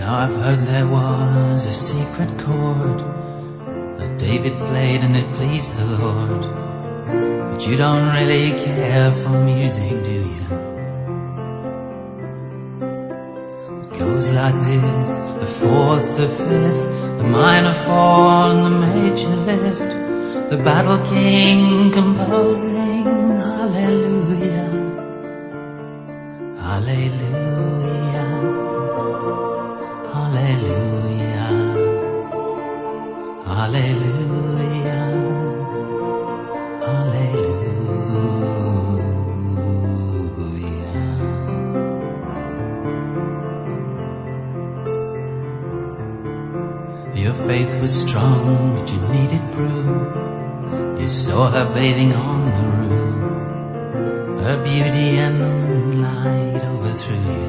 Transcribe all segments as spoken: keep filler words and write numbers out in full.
Now I've heard there was a secret chord that David played and it pleased the Lord. But you don't really care for music, do you? It goes like this: the fourth, the fifth, the minor fall and the major lift, the battle king composing hallelujah, hallelujah, hallelujah, hallelujah, hallelujah. Your faith was strong, but you needed proof. You saw her bathing on the roof. Her beauty and the moonlight overthrew you.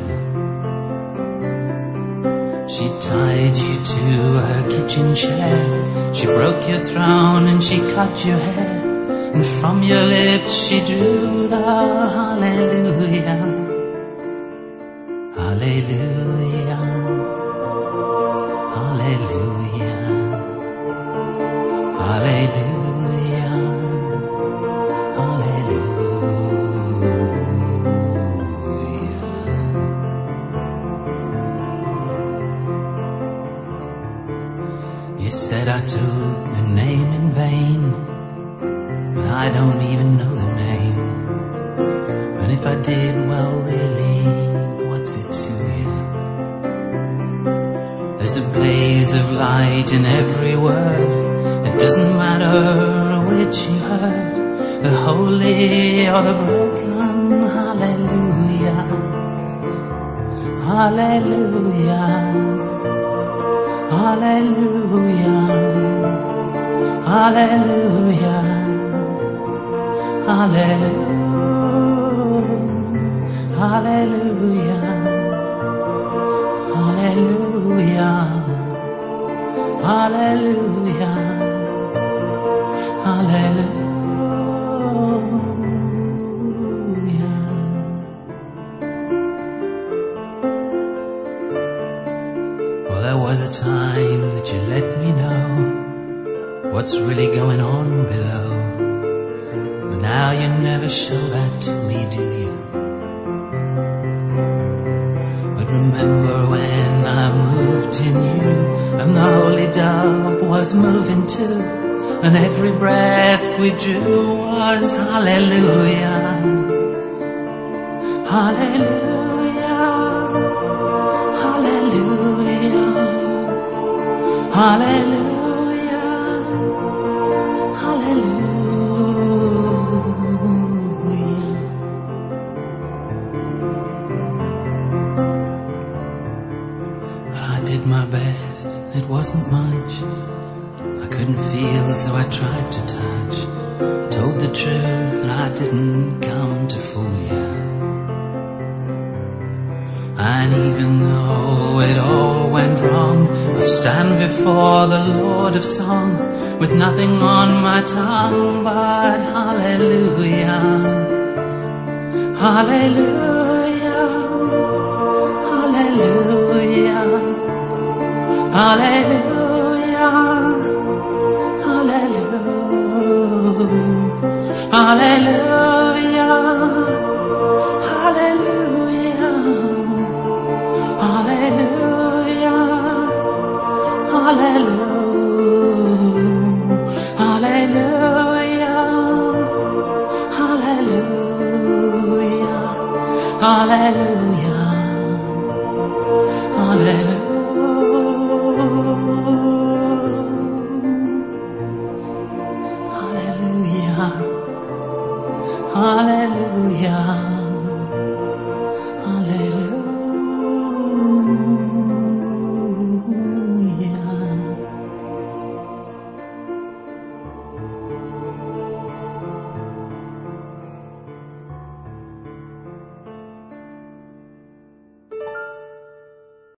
She tied you to her kitchen chair. She broke your throne and she cut your hair. And from your lips she drew the hallelujah, hallelujah, hallelujah, hallelujah, hallelujah. You said I took the name in vain, but I don't even know the name. And if I did, well really, what's it to you? There's a blaze of light in every word. It doesn't matter which you heard, the holy or the broken. Hallelujah, hallelujah, hallelujah, hallelujah, hallelujah, hallelujah, hallelujah, hallelujah, hallelujah. Well, there was a time that you let me know what's really going on below. But now you never show that to me, do you? But remember when I moved in you, and the holy dove was moving too, and every breath we drew was hallelujah, hallelujah, hallelujah, hallelujah, hallelujah. I did my best, it wasn't much. I couldn't feel, so I tried to touch. I told the truth and I didn't come to fool you. And even though it all went wrong, I'll stand before the Lord of Song with nothing on my tongue but hallelujah, hallelujah, hallelujah, hallelujah, hallelujah, hallelujah, hallelujah, hallelujah, hallelujah, hallelujah, hallelujah, hallelujah.